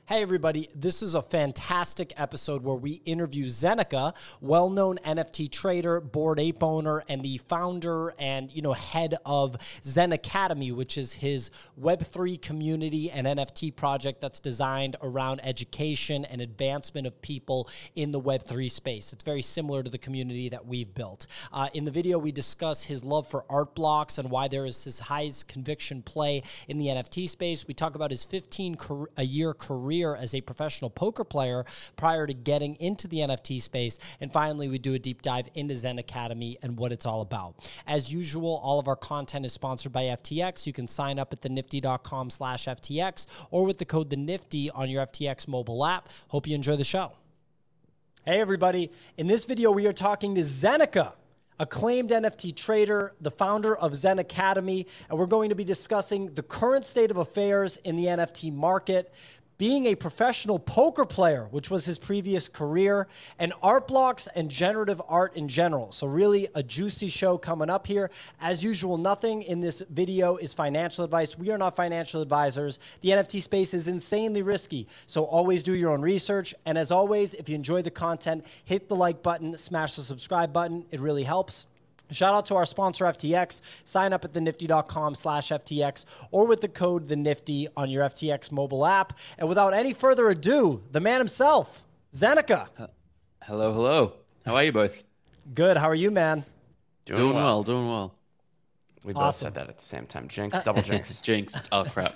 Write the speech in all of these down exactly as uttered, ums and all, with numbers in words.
Hey everybody, this is a fantastic episode where we interview Zeneca, well-known N F T trader, Bored Ape owner, and the founder and, you know, head of Zen Academy, which is his Web three community and N F T project that's designed around education and advancement of people in the Web three space. It's very similar to the community that we've built. Uh, in the video, we discuss his love for art blocks and why there is his highest conviction play in the N F T space. We talk about his fifteen-year career as a professional poker player prior to getting into the N F T space. And finally, we do a deep dive into Zen Academy and what it's all about. As usual, all of our content is sponsored by F T X. You can sign up at the nifty dot com slash F T X or with the code the nifty on your F T X mobile app. Hope you enjoy the show. Hey, everybody. In this video, we are talking to Zeneca, acclaimed N F T trader, the founder of Zen Academy, and we're going to be discussing the current state of affairs in the N F T market, being a professional poker player, which was his previous career, and art blocks and generative art in general. So really a juicy show coming up here. As usual, nothing in this video is financial advice. We are not financial advisors. The N F T space is insanely risky, so always do your own research. And as always, if you enjoy the content, hit the like button, smash the subscribe button. It really helps. Shout out to our sponsor, F T X. Sign up at the nifty dot com slash F T X or with the code the nifty on your F T X mobile app. And without any further ado, the man himself, Zeneca. Hello, hello. How are you both? Good. How are you, man? Doing, doing well. well, doing well. We both awesome. said that at the same time. Jinx, double jinx. Jinx. Oh, crap.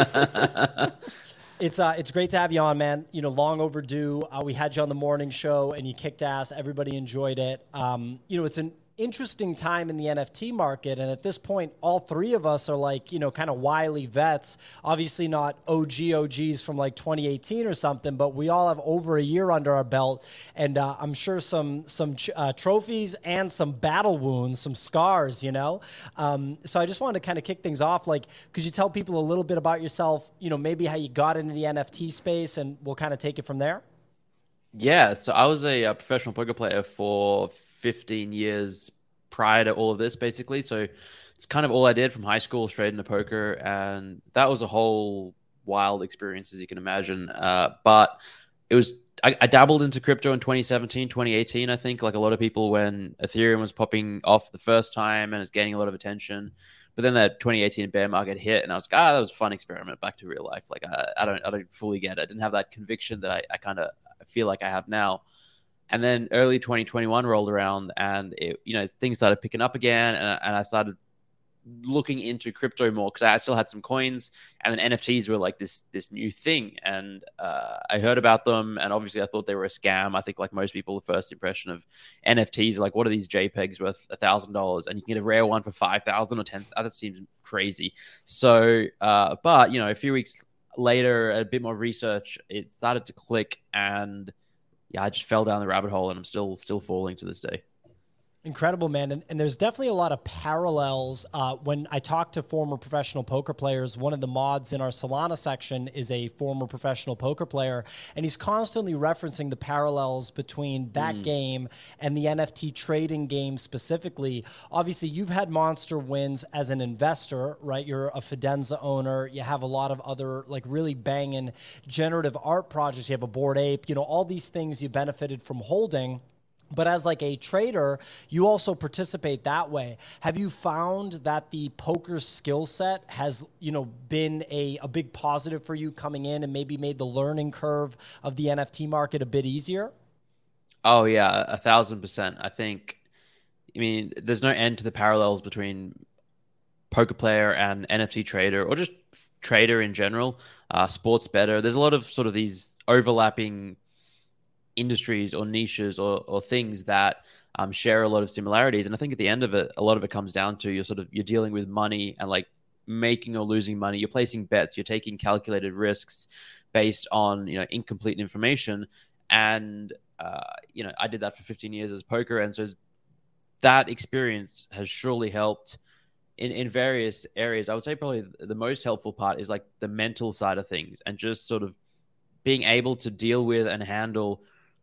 It's uh, it's great to have you on, man. You know, long overdue. Uh, we had you on the morning show, and you kicked ass. Everybody enjoyed it. Um, you know, it's an interesting time in the N F T market. And at this point, all three of us are like, you know, kind of wily vets, obviously not O G O Gs from like twenty eighteen or something, but we all have over a year under our belt. And uh, I'm sure some, some uh, trophies and some battle wounds, some scars, you know? Um, so I just wanted to kind of kick things off. Like, could you tell people a little bit about yourself, you know, maybe how you got into the N F T space, and we'll kind of take it from there? Yeah. So I was a, a professional poker player for fifteen years prior to all of this, basically. So it's kind of all I did from high school straight into poker. And that was a whole wild experience, as you can imagine. Uh, but it was, I, I dabbled into crypto in twenty seventeen, twenty eighteen, I think, like a lot of people, when Ethereum was popping off the first time and it's gaining a lot of attention. But then that twenty eighteen bear market hit, and I was like, ah, that was a fun experiment, back to real life. Like, I, I don't I don't fully get it. I didn't have that conviction that I, I kind of feel like I have now. And then early twenty twenty-one rolled around, and it, you know, things started picking up again, and, and I started looking into crypto more because I still had some coins, and then N F Ts were like this this new thing, and uh, I heard about them, and obviously I thought they were a scam. I think, like most people, the first impression of N F Ts, like, what are these JPEGs worth a thousand dollars, and you can get a rare one for five thousand or ten. That seems crazy. So, uh, but you know, a few weeks later, a bit more research, it started to click, and yeah, I just fell down the rabbit hole, and I'm still still falling to this day. Incredible, man. And, and there's definitely a lot of parallels. Uh, when I talk to former professional poker players, one of the mods in our Solana section is a former professional poker player, and he's constantly referencing the parallels between that mm. game and the N F T trading game specifically. Obviously, you've had monster wins as an investor, right? You're a Fidenza owner. You have a lot of other like really banging generative art projects. You have a Bored Ape, you know, all these things you benefited from holding. But as like a trader, you also participate that way. Have you found that the poker skill set has, you know, been a, a big positive for you coming in and maybe made the learning curve of the N F T market a bit easier? Oh, yeah, a thousand percent. I think, I mean, there's no end to the parallels between poker player and N F T trader, or just trader in general, uh, sports bettor. There's a lot of sort of these overlapping industries or niches or, or things that um, share a lot of similarities. And I think at the end of it, a lot of it comes down to you're sort of, you're dealing with money and like making or losing money. You're placing bets, you're taking calculated risks based on, you know, incomplete information. And, uh, you know, I did that for fifteen years as poker. And so that experience has surely helped in, in various areas. I would say probably the most helpful part is like the mental side of things, and just sort of being able to deal with and handle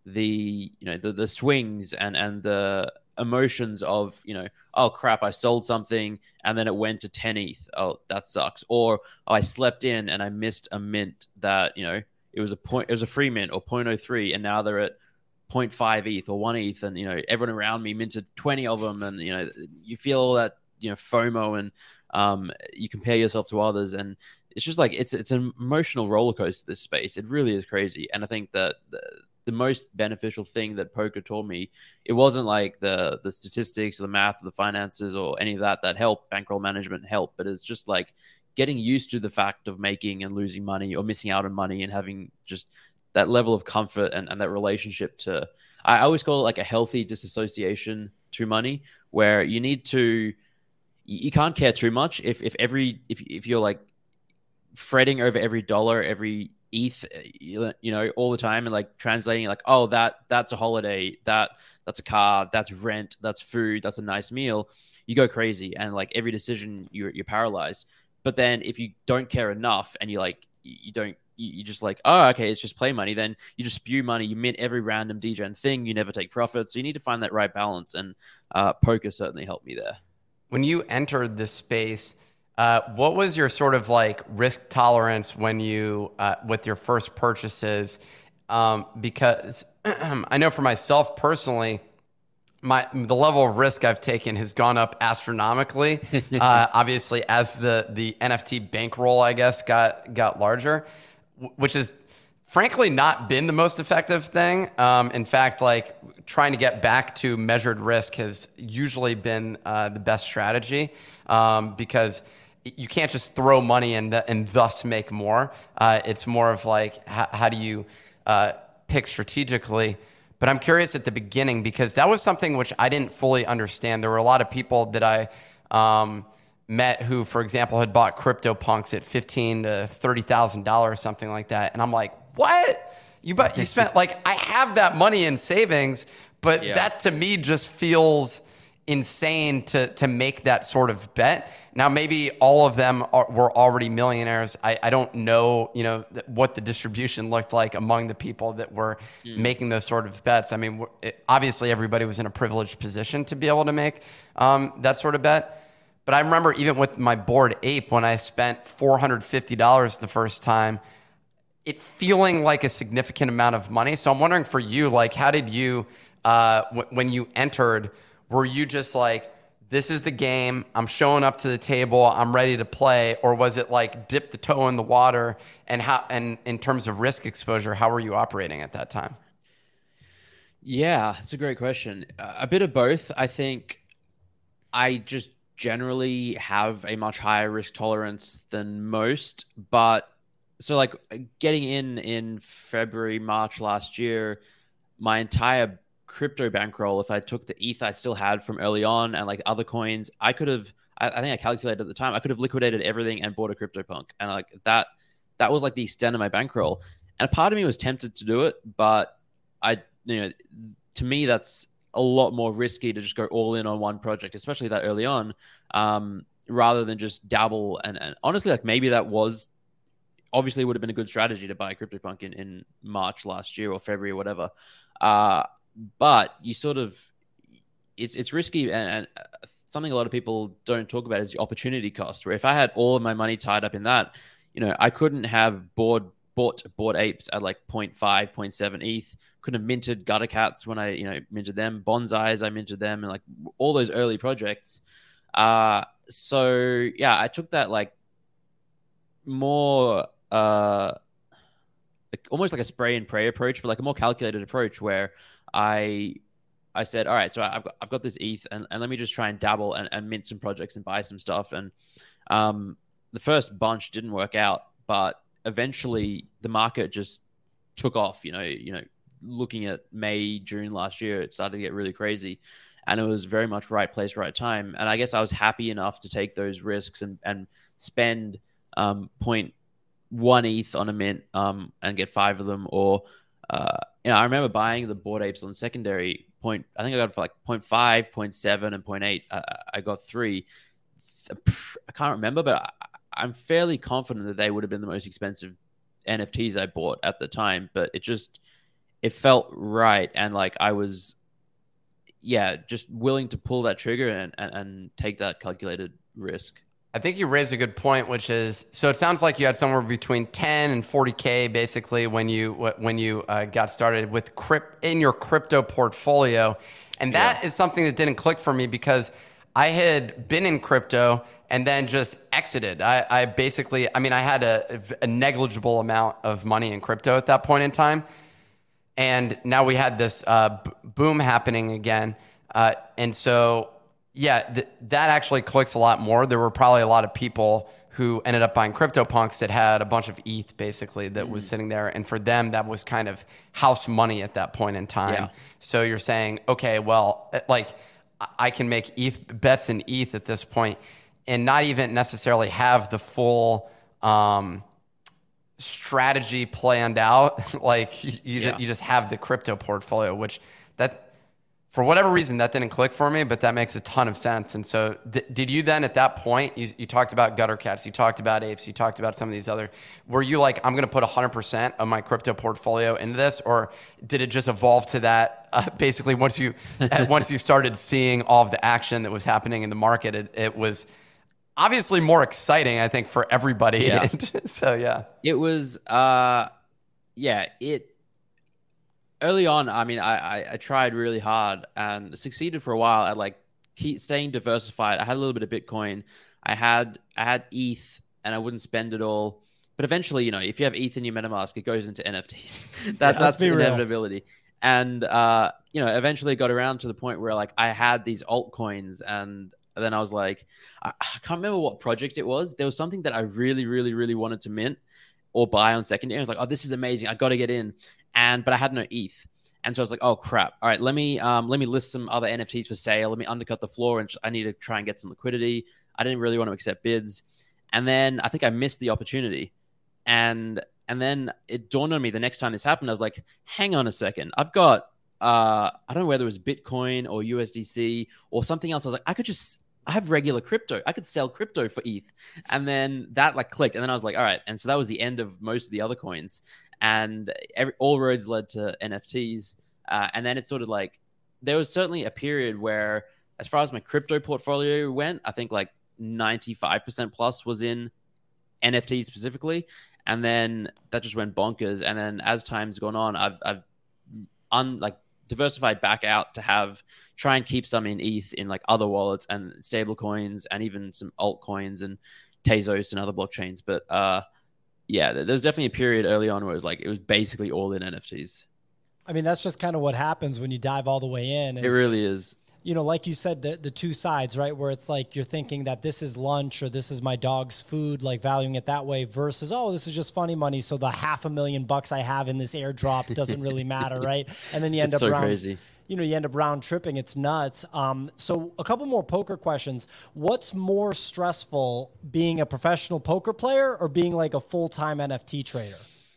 the, you know, the, the swings and, and the emotions of, you know, oh crap, I sold something and then it went to ten E T H. Oh, that sucks. Or oh, I slept in and I missed a mint that, you know, it was a point, it was a free mint or zero point zero three, and now they're at zero point five E T H or one E T H, and you know everyone around me minted twenty of them, and you know you feel all that you know FOMO, and um, you compare yourself to others, and it's just like it's it's an emotional roller coaster, this space. It really is crazy, and I think that the, the most beneficial thing that poker taught me, it wasn't like the the statistics or the math or the finances or any of that that helped, bankroll management helped, but it's just like getting used to the fact of making and losing money or missing out on money, and having just that level of comfort and, and that relationship to, I always call it like a healthy disassociation to money, where you need to, you can't care too much if, if every, if, if you're like fretting over every dollar, every E T H, you know, all the time, and like translating like, oh, that, that's a holiday, that, that's a car, that's rent, that's food, that's a nice meal. You go crazy, and like every decision you're, you're paralyzed. But then if you don't care enough and you like, you don't, you just like, oh, okay, it's just play money, then you just spew money, you mint every random degen thing, you never take profits. So you need to find that right balance, and uh, poker certainly helped me there. When you entered this space, uh, what was your sort of like risk tolerance when you, uh, with your first purchases? Um, because I know for myself personally, my the level of risk I've taken has gone up astronomically. uh, obviously, as the the N F T bankroll, I guess, got got larger, which has frankly not been the most effective thing. Um, in fact, like trying to get back to measured risk has usually been uh, the best strategy, um, because you can't just throw money and and thus make more. Uh, it's more of like how, how do you uh, pick strategically. But I'm curious at the beginning, because that was something which I didn't fully understand. There were a lot of people that I um, met who, for example, had bought CryptoPunks at fifteen to thirty thousand dollars, something like that, and I'm like, what? You but you spent like I have that money in savings, but yeah. That to me just feels insane to to make that sort of bet. Now, maybe all of them are, were already millionaires. I, I don't know, you know, th- what the distribution looked like among the people that were mm. making those sort of bets. I mean, it, obviously everybody was in a privileged position to be able to make um, that sort of bet. But I remember even with my Bored Ape, when I spent four hundred fifty dollars the first time, it feeling like a significant amount of money. So I'm wondering for you, like, how did you, uh, w- when you entered, were you just like, this is the game, I'm showing up to the table, I'm ready to play? Or was it like dip the toe in the water? And how, and in terms of risk exposure, how were you operating at that time? Yeah, it's a great question. Uh, a bit of both. I think I just generally have a much higher risk tolerance than most. But so like getting in in February, March last year, my entire crypto bankroll, if I took the E T H I still had from early on and like other coins, I could have, I, I think I calculated at the time, I could have liquidated everything and bought a CryptoPunk. And like that, that was like the extent of my bankroll. And part of me was tempted to do it, but I, you know, to me, that's a lot more risky to just go all in on one project, especially that early on, um, rather than just dabble. And, and honestly, like maybe that was, obviously would have been a good strategy to buy a CryptoPunk in, in March last year or February or whatever. Uh, But you sort of, it's it's risky, and, and something a lot of people don't talk about is the opportunity cost. Where if I had all of my money tied up in that, you know, I couldn't have bought bought Bored Apes at like zero point five, zero point seven E T H. Couldn't have minted Gutter Cats when I, you know, minted them. Bonsais, I minted them, and like all those early projects. Uh, so yeah, I took that like more, uh, like almost like a spray and pray approach, but like a more calculated approach where I I said, all right, so I've got I've got this E T H, and, and let me just try and dabble and, and mint some projects and buy some stuff. And um, the first bunch didn't work out, but eventually the market just took off. You know, you know, looking at May, June last year, it started to get really crazy, and it was very much right place, right time. And I guess I was happy enough to take those risks and and spend um, point one E T H on a mint um, and get five of them, or uh, you know, I remember buying the Bored Apes on secondary point. I think I got it for like zero point five, zero point seven, and zero point eight. I, I got three. I can't remember, but I, I'm fairly confident that they would have been the most expensive N F Ts I bought at the time. But it just, it felt right. And like I was, yeah, just willing to pull that trigger and, and, and take that calculated risk. I think you raised a good point, which is, so it sounds like you had somewhere between ten and forty K basically when you when you uh, got started with crypt in your crypto portfolio. And that yeah. is something that didn't click for me because I had been in crypto and then just exited. I, I basically, I mean, I had a, a negligible amount of money in crypto at that point in time. And now we had this uh, b- boom happening again. Uh, and so Yeah, th- that actually clicks a lot more. There were probably a lot of people who ended up buying CryptoPunks that had a bunch of E T H basically that mm-hmm. was sitting there. And for them, that was kind of house money at that point in time. Yeah. So you're saying, okay, well, like I can make E T H bets in E T H at this point and not even necessarily have the full um, strategy planned out. Like you, you, yeah. just, you just have the crypto portfolio, which that... For whatever reason, that didn't click for me, but that makes a ton of sense. And so th- did you then at that point, you, you talked about gutter cats, you talked about apes, you talked about some of these other, were you like, I'm going to put one hundred percent of my crypto portfolio into this? Or did it just evolve to that uh, basically once you once you started seeing all of the action that was happening in the market, it, it was obviously more exciting, I think, for everybody. Yeah. So, yeah. It was, uh, yeah, it, early on, I mean, I, I, I tried really hard and succeeded for a while at like keep staying diversified. I had a little bit of Bitcoin. I had I had E T H and I wouldn't spend it all. But eventually, you know, if you have E T H in your MetaMask, it goes into N F Ts. that, yeah, that's the inevitability. Real. And, uh, you know, eventually it got around to the point where like I had these altcoins and then I was like, I, I can't remember what project it was. There was something that I really, really, really wanted to mint or buy on secondary. I was like, oh, this is amazing. I got to get in. And but I had no E T H, and so I was like, "Oh crap! All right, let me um, let me list some other N F Ts for sale. Let me undercut the floor, and I need to try and get some liquidity." I didn't really want to accept bids, and then I think I missed the opportunity, and and then it dawned on me the next time this happened. I was like, "Hang on a second, I've got uh, I don't know whether it was Bitcoin or U S D C or something else." I was like, "I could just." I have regular crypto. I could sell crypto for E T H. And then that like clicked. And then I was like, all right. And so that was the end of most of the other coins. And every, all roads led to N F Ts. Uh, and then it's sort of like, there was certainly a period where, as far as my crypto portfolio went, I think like ninety-five percent plus was in N F Ts specifically. And then that just went bonkers. And then as time's gone on, I've, I've un, like diversified back out to have, try and keep some in E T H in like other wallets and stable coins and even some altcoins and Tezos and other blockchains. But, uh, yeah, there's definitely a period early on where it was like, it was basically all in N F Ts. I mean, that's just kind of what happens when you dive all the way in. And, it really is. You know, like you said, the, the two sides, right? Where it's like, you're thinking that this is lunch or this is my dog's food, like valuing it that way versus, oh, this is just funny money. So the half a million bucks I have in this airdrop doesn't really matter. Right. And then you end it's up so round, crazy. You know, you end up round tripping. It's nuts. Um, so a couple more poker questions. What's more stressful, being a professional poker player or being like a full-time N F T trader?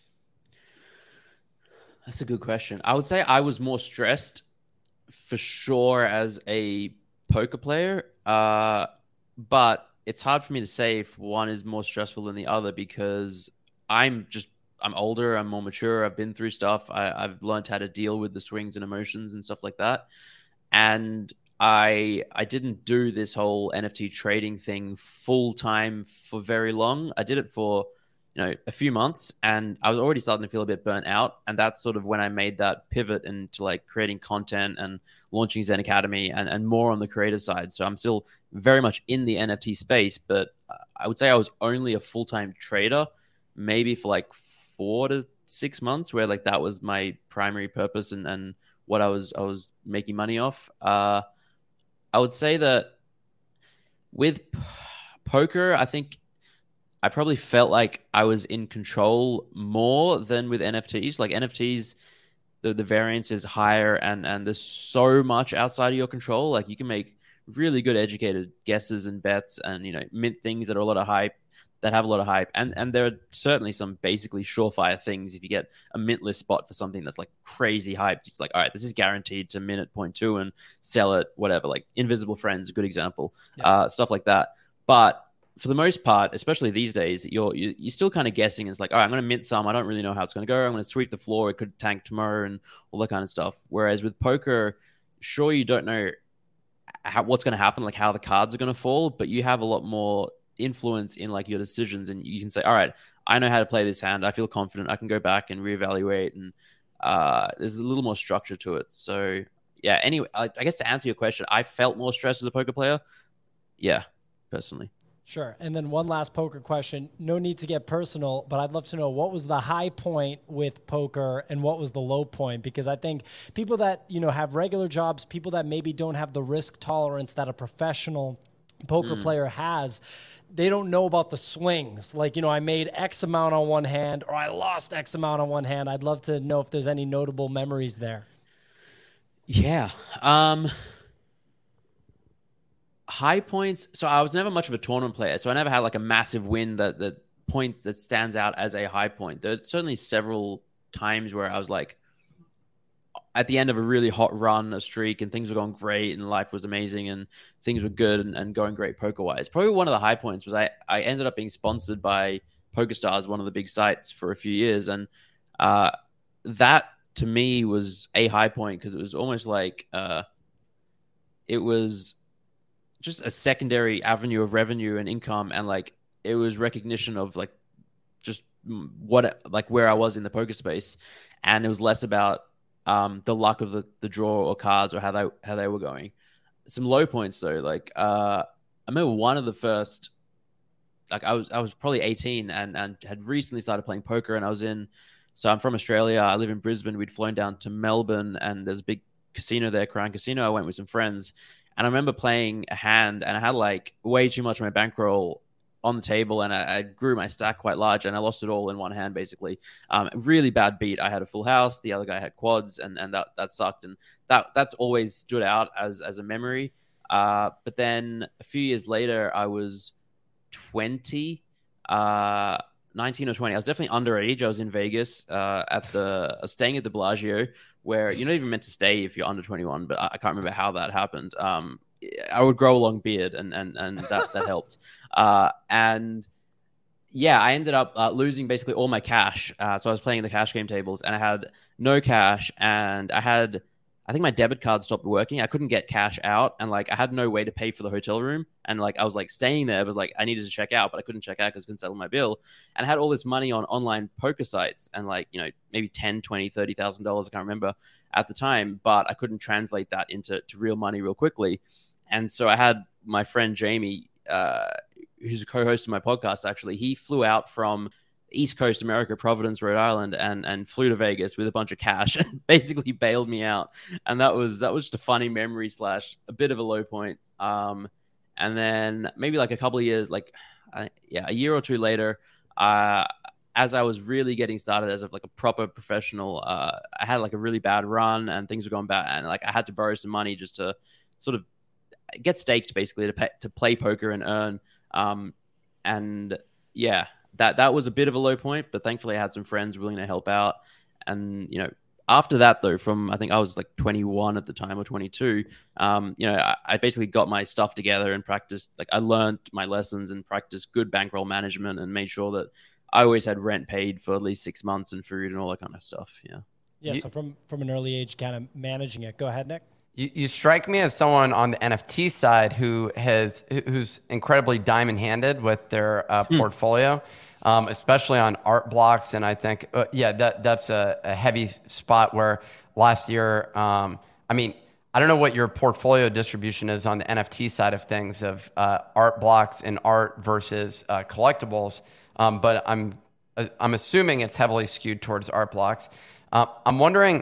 That's a good question. I would say I was more stressed for sure as a poker player. Uh, but it's hard for me to say if one is more stressful than the other because I'm just I'm older, I'm more mature, I've been through stuff. I, I've learned how to deal with the swings and emotions and stuff like that. And I I didn't do this whole N F T trading thing full time for very long. I did it for, you know, a few months and I was already starting to feel a bit burnt out. And that's sort of when I made that pivot into like creating content and launching Zen Academy and, and more on the creator side. So I'm still very much in the N F T space, but I would say I was only a full-time trader, maybe for like four to six months where like that was my primary purpose and, and what I was, I was making money off. Uh, I would say that with p- poker, I think I probably felt like I was in control more than with N F Ts. Like N F Ts, the, the variance is higher and, and there's so much outside of your control. Like you can make really good educated guesses and bets and, you know, mint things that are a lot of hype, that have a lot of hype. And and there are certainly some basically surefire things. If you get a mint list spot for something that's like crazy hyped, it's like, all right, this is guaranteed to mint at point two and sell it, whatever. Like Invisible Friends, a good example, yeah. uh, stuff like that. But for the most part, especially these days, you're you're still kind of guessing. It's like, all right, I'm going to mint some. I don't really know how it's going to go. I'm going to sweep the floor. It could tank tomorrow and all that kind of stuff. Whereas with poker, sure, you don't know how, what's going to happen, like how the cards are going to fall, but you have a lot more influence in like your decisions, and you can say, all right, I know how to play this hand. I feel confident. I can go back and reevaluate, and uh, there's a little more structure to it. So yeah, anyway, I, I guess to answer your question, I felt more stressed as a poker player. Yeah, personally. Sure. And then one last poker question. No need to get personal, but I'd love to know, what was the high point with poker and what was the low point? Because I think people that, you know, have regular jobs, people that maybe don't have the risk tolerance that a professional poker mm. player has, they don't know about the swings. Like, you know, I made X amount on one hand, or I lost X amount on one hand. I'd love to know if there's any notable memories there. Yeah. Um, high points. So I was never much of a tournament player. So I never had like a massive win that, that points that stands out as a high point. There are certainly several times where I was like, at the end of a really hot run, a streak, and things were going great and life was amazing and things were good and, and going great poker wise. Probably one of the high points was I, I ended up being sponsored by PokerStars, one of the big sites, for a few years. And uh, that to me was a high point because it was almost like uh, it was just a secondary avenue of revenue and income. And like, it was recognition of like, just what, like where I was in the poker space. And it was less about um, the luck of the, the draw or cards or how they, how they were going. Some low points though. Like, uh, I remember one of the first, like I was, I was probably eighteen and, and had recently started playing poker, and I was in, so I'm from Australia. I live in Brisbane. We'd flown down to Melbourne and there's a big casino there, Crown Casino. I went with some friends. And I remember playing a hand and I had like way too much of my bankroll on the table, and I, I grew my stack quite large and I lost it all in one hand, basically. Um, really bad beat. I had a full house. The other guy had quads, and, and that, that sucked. And that that's always stood out as, as a memory. Uh, but then a few years later, I was twenty, uh, nineteen or twenty. I was definitely underage. I was in Vegas uh, at the, I was staying at the Bellagio, where you're not even meant to stay if you're under twenty-one, but I, I can't remember how that happened. Um, I would grow a long beard, and and and that that helped. Uh, and yeah, I ended up uh, losing basically all my cash. Uh, so I was playing the cash game tables, and I had no cash, and I had, I think my debit card stopped working. I couldn't get cash out, and like I had no way to pay for the hotel room. And like I was like staying there, it was like I needed to check out, but I couldn't check out because I couldn't settle my bill. And I had all this money on online poker sites, and like, you know, maybe ten, twenty, thirty thousand dollars, I can't remember at the time, but I couldn't translate that into to real money real quickly. And so I had my friend Jamie, uh, who's a co-host of my podcast, actually. He flew out from East Coast America, Providence, Rhode Island, and and flew to Vegas with a bunch of cash and basically bailed me out. And that was that was just a funny memory slash a bit of a low point. Um, and then maybe like a couple of years, like uh, yeah, a year or two later, uh, as I was really getting started as a, like a proper professional, uh, I had like a really bad run and things were going bad, and like I had to borrow some money just to sort of get staked, basically, to pay, to play poker and earn. Um, and yeah, that that was a bit of a low point, but thankfully I had some friends willing to help out. And you know, after that though, from I think I was like twenty-one at the time or twenty-two, um, you know, I, I basically got my stuff together and practiced. Like I learned my lessons and practiced good bankroll management and made sure that I always had rent paid for at least six months and food and all that kind of stuff. Yeah. Yeah. You, so from from an early age, kind of managing it. Go ahead, Nick. You, you strike me as someone on the N F T side who has who's incredibly diamond-handed with their uh, hmm. portfolio, um, especially on art blocks. And I think, uh, yeah, that that's a, a heavy spot where last year, um, I mean, I don't know what your portfolio distribution is on the N F T side of things of uh, art blocks and art versus uh, collectibles, um, but I'm I'm assuming it's heavily skewed towards art blocks. Uh, I'm wondering,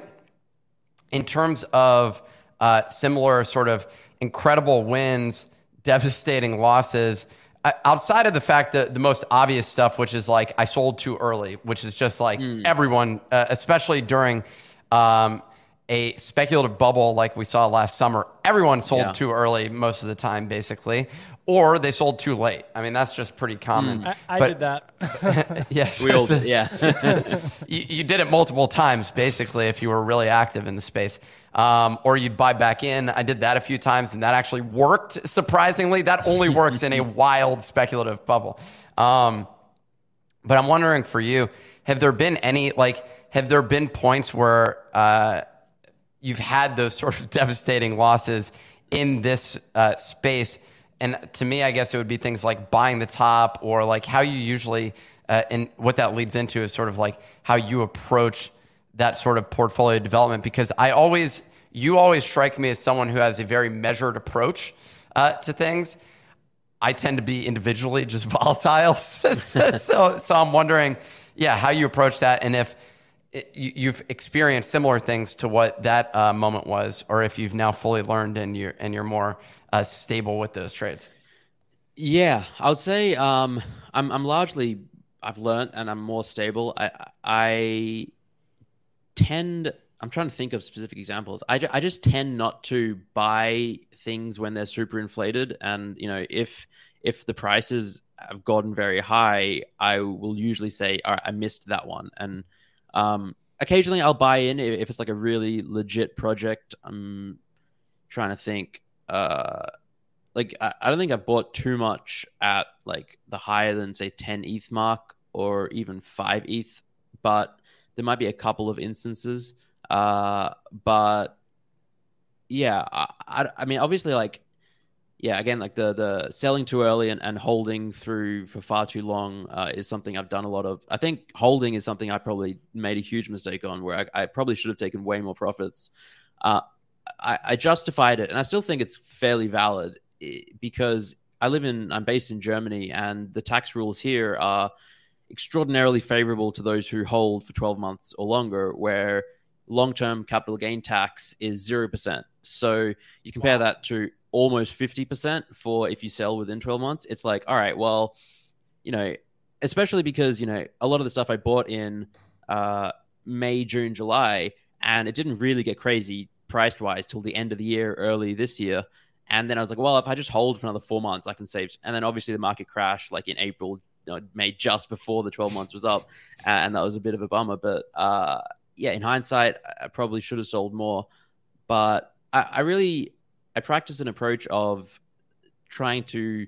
in terms of Uh, similar sort of incredible wins, devastating losses, uh, outside of the fact that the most obvious stuff, which is like I sold too early, which is just like mm. everyone, uh, especially during um, a speculative bubble like we saw last summer, everyone sold yeah. too early most of the time, basically, or they sold too late. I mean, that's just pretty common. Mm. I, I but, did that. Yes. We all did, yeah. you, you did it multiple times, basically, if you were really active in the space. Um, or you'd buy back in. I did that a few times, and that actually worked, surprisingly. That only works in a wild speculative bubble. Um, but I'm wondering for you, have there been any, like, have there been points where uh, you've had those sort of devastating losses in this uh, space? And to me, I guess it would be things like buying the top, or like how you usually, uh, and what that leads into is sort of like how you approach that sort of portfolio development. Because I always, you always strike me as someone who has a very measured approach uh, to things. I tend to be individually just volatile. so, so, so I'm wondering, yeah, how you approach that, and if it, you, you've experienced similar things to what that uh, moment was, or if you've now fully learned and you're and you're more uh, stable with those trades. Yeah, I would say um, I'm I'm largely I've learned and I'm more stable. I I tend I'm trying to think of specific examples. I, ju- I just tend not to buy things when they're super inflated, and you know if if the prices have gotten very high, I will usually say, all right, I missed that one. And um, occasionally I'll buy in if it's like a really legit project. I'm trying to think. Uh, like, I, I don't think I've bought too much at like the higher than say ten E T H mark or even five E T H, but there might be a couple of instances. Uh, but yeah, I, I, I mean, obviously like, yeah, again, like the the selling too early and, and holding through for far too long uh, is something I've done a lot of. I think holding is something I probably made a huge mistake on, where I, I probably should have taken way more profits. Uh, I, I justified it, and I still think it's fairly valid because I live in, I'm based in Germany, and the tax rules here are extraordinarily favorable to those who hold for twelve months or longer, where long-term capital gain tax is zero percent. So you compare wow. that to almost fifty percent for if you sell within twelve months. It's like, all right, well, you know, especially because, you know, a lot of the stuff I bought in uh, May, June, July, and it didn't really get crazy price-wise till the end of the year, early this year. And then I was like, well, if I just hold for another four months, I can save. And then obviously the market crashed like in April, you know, May, just before the twelve months was up. And that was a bit of a bummer. But uh, yeah, in hindsight, I probably should have sold more. But I, I really... I practice an approach of trying to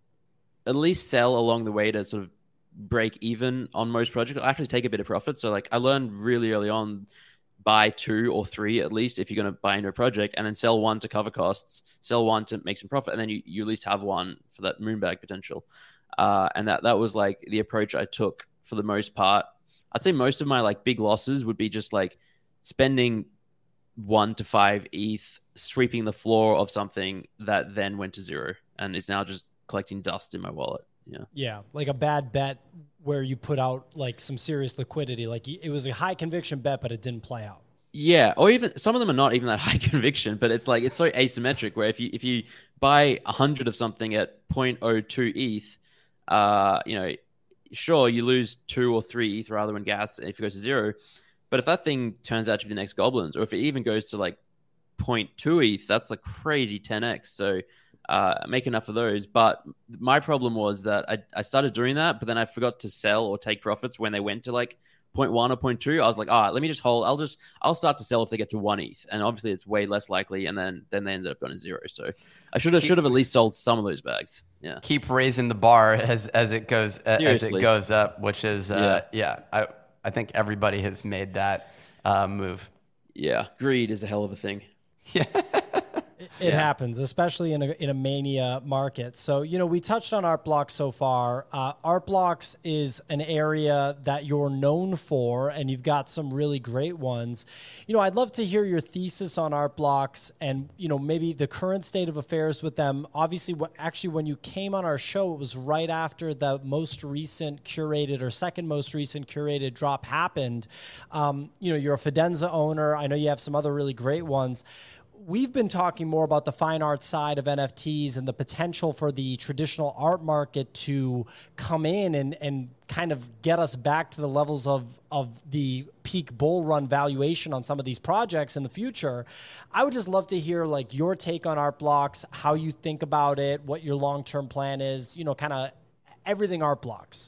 at least sell along the way to sort of break even on most projects. I actually take a bit of profit. So like I learned really early on, buy two or three at least if you're going to buy into a project, and then sell one to cover costs, sell one to make some profit, and then you, you at least have one for that moonbag potential. Uh, and that that was like the approach I took for the most part. I'd say most of my like big losses would be just like spending one to five E T H, sweeping the floor of something that then went to zero and is now just collecting dust in my wallet. Yeah. Yeah. Like a bad bet where you put out like some serious liquidity. Like it was a high conviction bet, but it didn't play out. Yeah. Or even some of them are not even that high conviction, but it's like, it's so asymmetric where if you, if you buy a hundred of something at zero point zero two E T H, uh, you know, sure, you lose two or three E T H rather than gas if it goes to zero. But if that thing turns out to be the next Goblins, or if it even goes to like zero point two E T H, that's like crazy ten X. So uh, make enough of those. But my problem was that I, I started doing that, but then I forgot to sell or take profits when they went to like zero point one or zero point two. I was like, all right, let me just hold. I'll just, I'll start to sell if they get to one E T H. And obviously it's way less likely. And then, then they ended up going to zero. So I should have, should have at least sold some of those bags. Yeah. Keep raising the bar as, as it goes, as it goes up, which is, uh, yeah, yeah I, I think everybody has made that uh, move. Yeah, greed is a hell of a thing. Yeah. It, it yeah. happens, especially in a, in a mania market. So, you know, we touched on Art Blocks so far. Uh, Art Blocks is an area that you're known for, and you've got some really great ones. You know, I'd love to hear your thesis on Art Blocks and, you know, maybe the current state of affairs with them. Obviously, what, actually, when you came on our show, it was right after the most recent curated or second most recent curated drop happened. Um, you know, you're a Fidenza owner. I know you have some other really great ones. We've been talking more about the fine art side of N F Ts and the potential for the traditional art market to come in and, and kind of get us back to the levels of, of the peak bull run valuation on some of these projects in the future. I would just love to hear like your take on Art Blocks, how you think about it, what your long-term plan is, you know, kind of everything Art Blocks.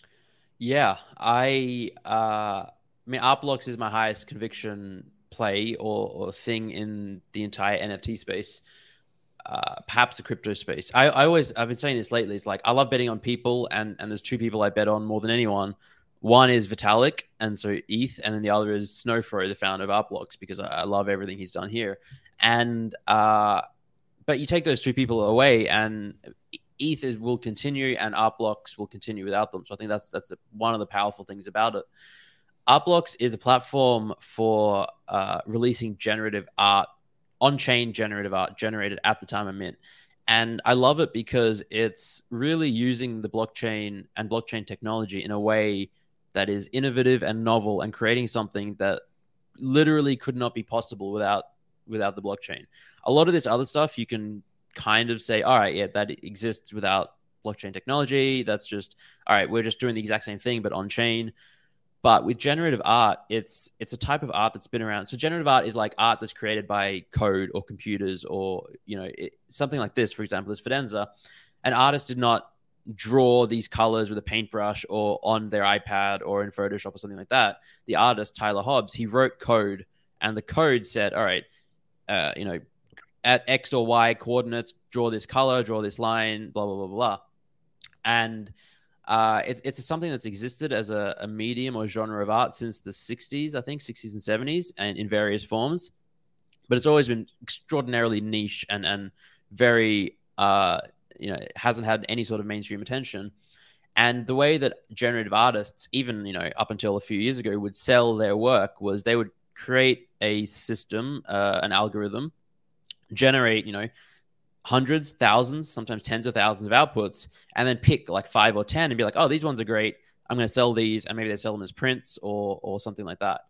Yeah, I, uh, I mean, Art Blocks is my highest conviction play or, or thing in the entire N F T space, uh, perhaps the crypto space. I, I always, I've been saying this lately. It's like, I love betting on people, and, and there's two people I bet on more than anyone. One is Vitalik, and so E T H, and then the other is Snowfro, the founder of Art Blocks, because I, I love everything he's done here. And uh, but you take those two people away, and E T H will continue, and Art Blocks will continue without them. So I think that's that's one of the powerful things about it. Art Blocks is a platform for uh, releasing generative art, on-chain generative art generated at the time of mint. And I love it because it's really using the blockchain and blockchain technology in a way that is innovative and novel, and creating something that literally could not be possible without without the blockchain. A lot of this other stuff you can kind of say, all right, yeah, that exists without blockchain technology. That's just, all right, we're just doing the exact same thing, but on chain. But with generative art, it's it's a type of art that's been around. So generative art is like art that's created by code or computers, or, you know, it, something like this, for example, is Fidenza. An artist did not draw these colors with a paintbrush or on their iPad or in Photoshop or something like that. The artist, Tyler Hobbs, he wrote code, and the code said, all right, uh, you know, at X or Y coordinates, draw this color, draw this line, blah, blah, blah, blah. And uh, it's it's something that's existed as a, a medium or genre of art since the sixties, I think, sixties and seventies, and in various forms. But it's always been extraordinarily niche and, and very, uh, you know, it hasn't had any sort of mainstream attention. And the way that generative artists, even, you know, up until a few years ago, would sell their work was they would create a system, uh, an algorithm, generate, you know, hundreds, thousands, sometimes tens of thousands of outputs, and then pick like five or ten and be like, oh, these ones are great, I'm going to sell these, and maybe they sell them as prints or or something like that.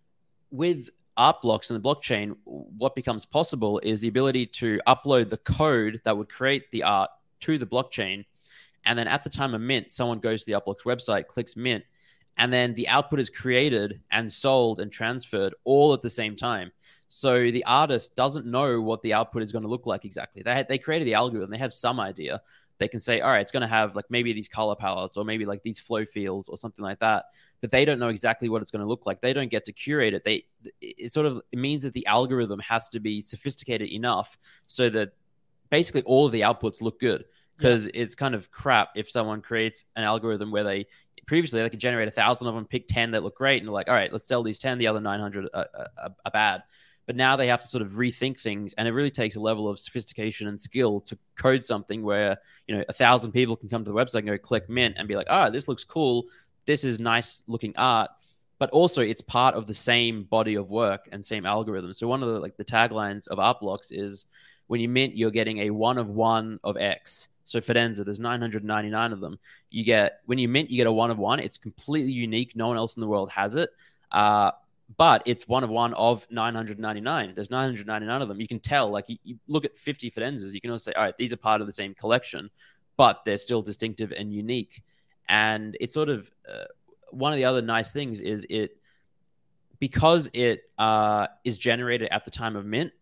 With Art Blocks and the blockchain, what becomes possible is the ability to upload the code that would create the art to the blockchain, and then at the time of mint, someone goes to the Art Blocks website, clicks mint, and then the output is created and sold and transferred all at the same time. So the artist doesn't know what the output is going to look like exactly. They they created the algorithm. They have some idea. They can say, all right, it's going to have like maybe these color palettes or maybe like these flow fields or something like that. But they don't know exactly what it's going to look like. They don't get to curate it. They it sort of it means that the algorithm has to be sophisticated enough so that basically all of the outputs look good. Because yeah. It's kind of crap if someone creates an algorithm where they previously they could generate a thousand of them, pick ten that look great, and they're like, all right, let's sell these ten. The other nine hundred are, are, are bad. But now they have to sort of rethink things, and it really takes a level of sophistication and skill to code something where, you know, a thousand people can come to the website and go click mint and be like, oh, this looks cool. This is nice looking art. But also it's part of the same body of work and same algorithm. So one of the like the taglines of Art Blocks is when you mint, you're getting a one of one of X. So Fidenza, there's nine hundred ninety-nine of them. You get, when you mint, you get a one of one. It's completely unique. No one else in the world has it. Uh, But it's one of one of nine hundred ninety-nine. There's nine hundred ninety-nine of them. You can tell, like, you, you look at fifty Fidenzas, you can also say, all right, these are part of the same collection, but they're still distinctive and unique. And it's sort of uh, one of the other nice things is it, because it uh, is generated at the time of mint,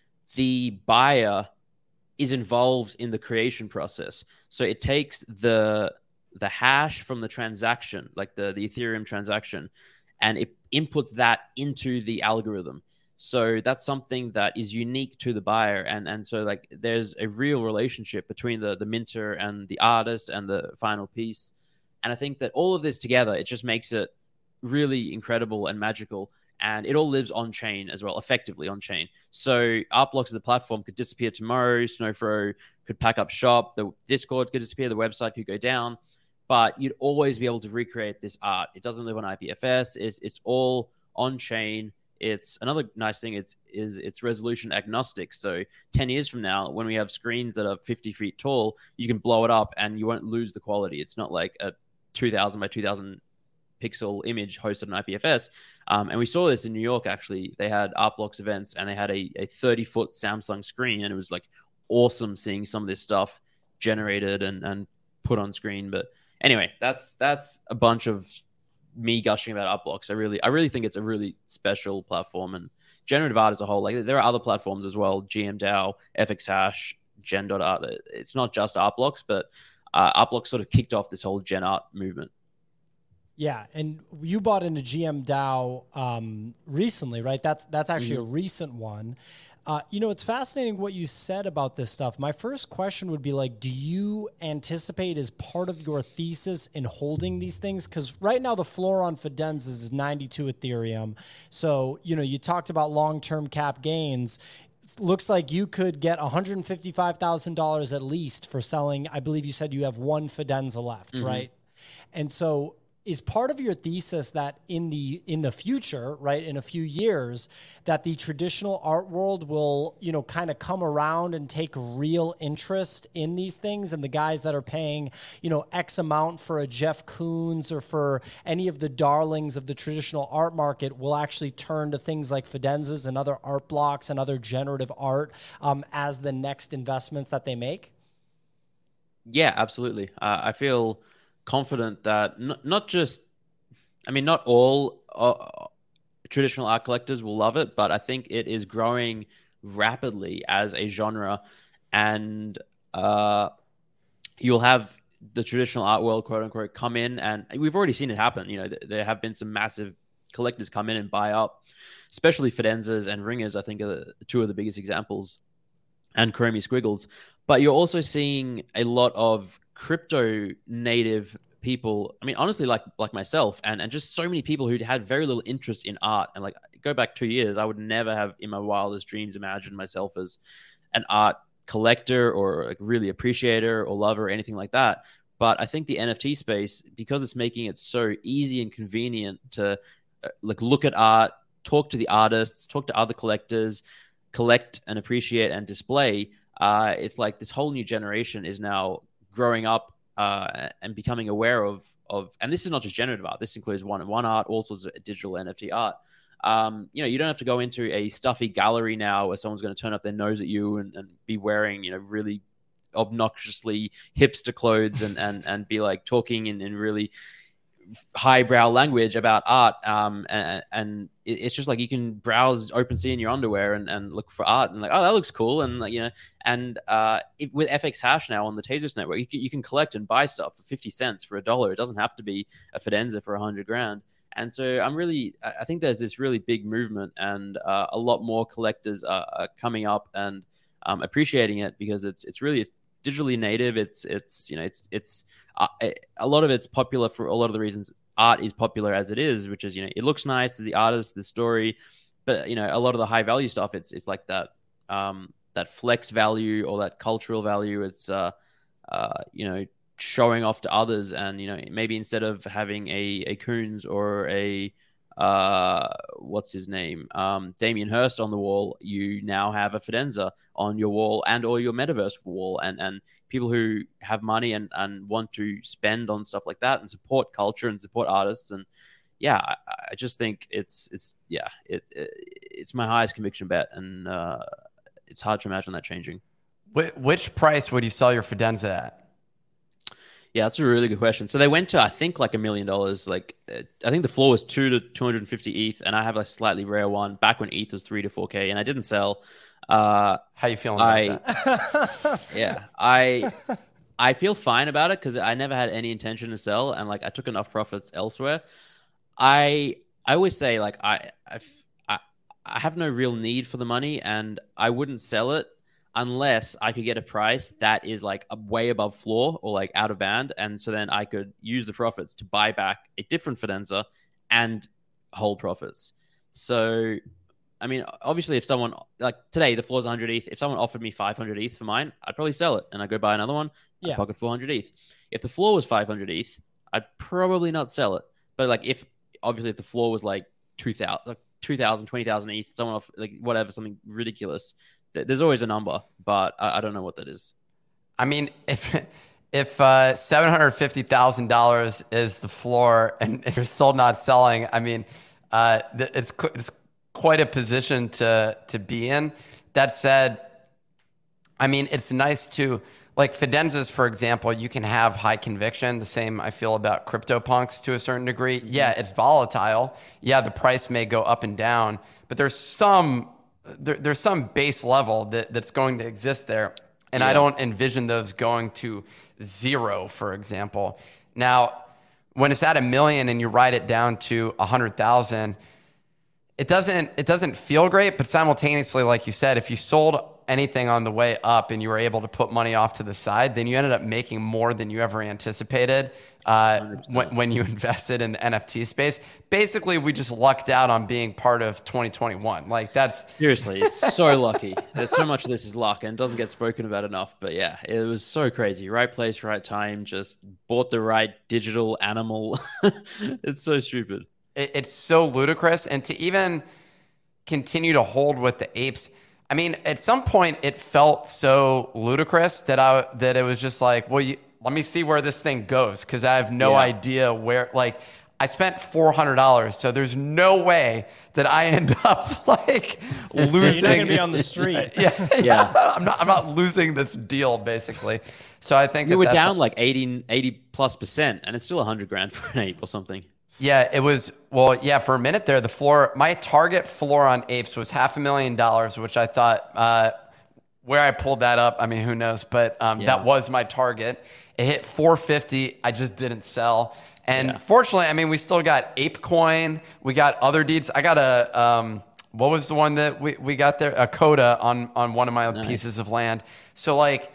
the buyer is involved in the creation process. So it takes the the hash from the transaction, like the, the Ethereum transaction, and it inputs that into the algorithm. So that's something that is unique to the buyer. And, and so like there's a real relationship between the, the minter and the artist and the final piece. And I think that all of this together, it just makes it really incredible and magical. And it all lives on chain as well, effectively on chain. So Art Blocks as a platform could disappear tomorrow. Snowfro could pack up shop. The Discord could disappear. The website could go down. But you'd always be able to recreate this art. It doesn't live on I P F S. It's it's all on chain. It's another nice thing. It's is it's resolution agnostic. So ten years from now, when we have screens that are fifty feet tall, you can blow it up and you won't lose the quality. It's not like a two thousand by two thousand pixel image hosted on I P F S. Um, and we saw this in New York. Actually, they had Art Blocks events and they had a a thirty foot Samsung screen, and it was like awesome seeing some of this stuff generated and and put on screen. But anyway, that's that's a bunch of me gushing about Art Blocks. I really, I really think it's a really special platform, and generative art as a whole. Like there are other platforms as well, G M DAO, F X Hash, Gen dot art. It's not just Art Blocks, but uh, Art Blocks sort of kicked off this whole Gen art movement. Yeah, and you bought into G M DAO um, recently, right? That's that's actually mm-hmm. a recent one. Uh, you know, it's fascinating what you said about this stuff. My first question would be like, do you anticipate as part of your thesis in holding these things? Because right now the floor on Fidenzas is ninety-two Ethereum. So, you know, you talked about long-term cap gains. looks like you could get one hundred fifty-five thousand dollars at least for selling. I believe you said you have one Fidenza left, mm-hmm. right? And so is part of your thesis that in the in the future, right, in a few years, that the traditional art world will, you know, kind of come around and take real interest in these things, and the guys that are paying, you know, X amount for a Jeff Koons or for any of the darlings of the traditional art market will actually turn to things like Fidenzas and other art blocks and other generative art um, as the next investments that they make? Yeah, absolutely. Uh, I feel confident that n- not just, I mean, not all uh, traditional art collectors will love it, but I think it is growing rapidly as a genre, and uh, you'll have the traditional art world, quote unquote, come in, and we've already seen it happen. You know, th- there have been some massive collectors come in and buy up, especially Fidenzas and Ringers, I think, are the, two of the biggest examples, and Chromie Squiggles. But you're also seeing a lot of crypto native people. I mean, honestly, like like myself, and, and just so many people who had very little interest in art. And like, go back two years, I would never have in my wildest dreams imagined myself as an art collector or like really appreciator or lover or anything like that. But I think the N F T space, because it's making it so easy and convenient to uh, like look at art, talk to the artists, talk to other collectors, collect and appreciate and display, uh, it's like this whole new generation is now growing up uh, and becoming aware of, of, and this is not just generative art. This includes one-on-one art, all sorts of digital N F T art. Um, you know, you don't have to go into a stuffy gallery now where someone's going to turn up their nose at you and, and be wearing, you know, really obnoxiously hipster clothes and, and, and be like talking in, in really highbrow language about art. Um, and, and it's just like you can browse OpenSea in your underwear and, and look for art and like, oh, that looks cool. And like, you know, and uh, it, with F X Hash now on the Tezos network, you can, you can collect and buy stuff for fifty cents, for a dollar. It doesn't have to be a Fidenza for a hundred grand. And so I'm really, I think there's this really big movement, and uh, a lot more collectors are, are coming up and um, appreciating it, because it's it's really it's digitally native. It's it's you know it's it's uh, a lot of it's popular for a lot of the reasons art is popular as it is, which is, you know, it looks nice, the artist, the story, but you know, a lot of the high value stuff, it's it's like that um, that flex value or that cultural value. It's uh, uh, you know, showing off to others, and you know, maybe instead of having a a Koons or a uh what's his name um Damien Hirst on the wall, you now have a Fidenza on your wall and or your metaverse wall, and and people who have money and and want to spend on stuff like that and support culture and support artists. And yeah, I, I just think it's it's yeah it, it it's my highest conviction bet, and uh it's hard to imagine that changing. Which price would you sell your Fidenza at? Yeah, that's a really good question. So they went to, I think, like a million dollars. Like, uh, I think the floor was two to two hundred fifty E T H, and I have a slightly rare one back when E T H was three to four K, and I didn't sell. Uh, How you feeling about I, that? Yeah, I I feel fine about it because I never had any intention to sell, and like I took enough profits elsewhere. I I always say like I I I have no real need for the money, and I wouldn't sell it unless I could get a price that is like a way above floor or like out of band. And so then I could use the profits to buy back a different Fidenza and hold profits. So, I mean, obviously if someone, like today, the floor's one hundred E T H. If someone offered me five hundred E T H for mine, I'd probably sell it and I'd go buy another one. I'd yeah. pocket four hundred E T H. If the floor was five hundred E T H, I'd probably not sell it. But like if, obviously if the floor was like two thousand, like two thousand, twenty thousand E T H, someone off, like whatever, something ridiculous, there's always a number, but I, I don't know what that is. I mean, if if uh, seven hundred fifty thousand dollars is the floor and you're still not selling, I mean, uh, it's it's quite a position to to be in. That said, I mean, it's nice to, like Fidenzas, for example, you can have high conviction. The same I feel about CryptoPunks to a certain degree. Yeah, it's volatile. Yeah, the price may go up and down, but there's some There, there's some base level that, that's going to exist there. And yeah. I don't envision those going to zero, for example. Now, when it's at a million and you write it down to a hundred thousand, it doesn't, it doesn't feel great, but simultaneously, like you said, if you sold anything on the way up and you were able to put money off to the side, then you ended up making more than you ever anticipated uh, when, when you invested in the N F T space. Basically, we just lucked out on being part of twenty twenty-one. Like that's seriously, it's so lucky. There's so much of this is luck and it doesn't get spoken about enough. But yeah, it was so crazy. Right place, right time. Just bought the right digital animal. It's so stupid. It, it's so ludicrous. And to even continue to hold with the apes, I mean, at some point it felt so ludicrous that I that it was just like, well, you, let me see where this thing goes, because I have no yeah. idea where. Like, I spent four hundred dollars, so there's no way that I end up like losing. You're not gonna be on the street. yeah, yeah. I'm not. I'm not losing this deal, basically. So I think we that were that's down a, like eighty, eighty plus percent, and it's still a hundred grand for an ape or something. Yeah, it was. Well, yeah, for a minute there, the floor, my target floor on apes was half a million dollars, which I thought, uh, where I pulled that up, I mean, who knows? But um, yeah. that was my target. It hit four fifty. I just didn't sell. And yeah. fortunately, I mean, we still got ApeCoin. We got other deeds. I got a, um, what was the one that we, we got there? A coda on, on one of my nice. pieces of land. So like,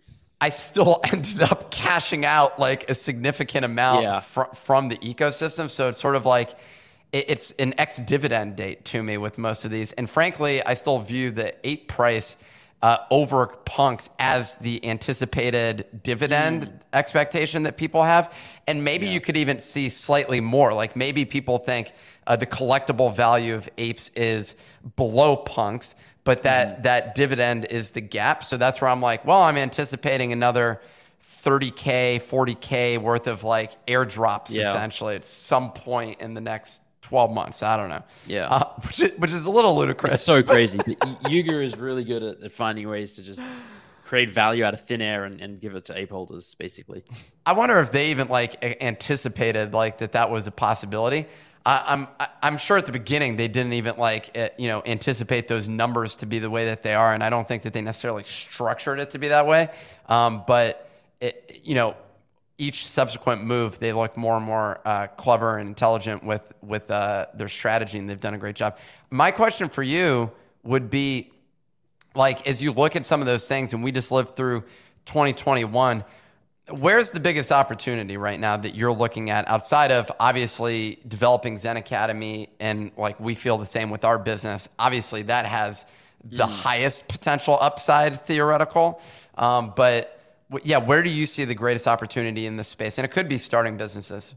I still ended up cashing out like a significant amount yeah. fr- from the ecosystem. So it's sort of like, it, it's an ex-dividend date to me with most of these. And frankly, I still view the ape price uh, over punks as the anticipated dividend mm. expectation that people have. And maybe yeah. you could even see slightly more. Like maybe people think uh, the collectible value of apes is below punks, but that, mm. that dividend is the gap. So that's where I'm like, well, I'm anticipating another thirty K, forty K worth of like airdrops yeah. essentially at some point in the next twelve months. I don't know. Yeah. Uh, which, is, which is a little ludicrous. It's so crazy. Yuga is really good at, at finding ways to just create value out of thin air and, and give it to ape holders, basically. I wonder if they even like anticipated like that that was a possibility. I, I'm I'm sure at the beginning they didn't even like it, you know anticipate those numbers to be the way that they are, and I don't think that they necessarily structured it to be that way. Um, but it, you know, each subsequent move, they look more and more uh, clever and intelligent with with uh, their strategy, and they've done a great job. My question for you would be, like, as you look at some of those things, and we just lived through twenty twenty-one. Where's the biggest opportunity right now that you're looking at outside of obviously developing Zen Academy? And like we feel the same with our business. Obviously that has the mm. highest potential upside theoretical. Um, but w- yeah, where do you see the greatest opportunity in this space? And it could be starting businesses.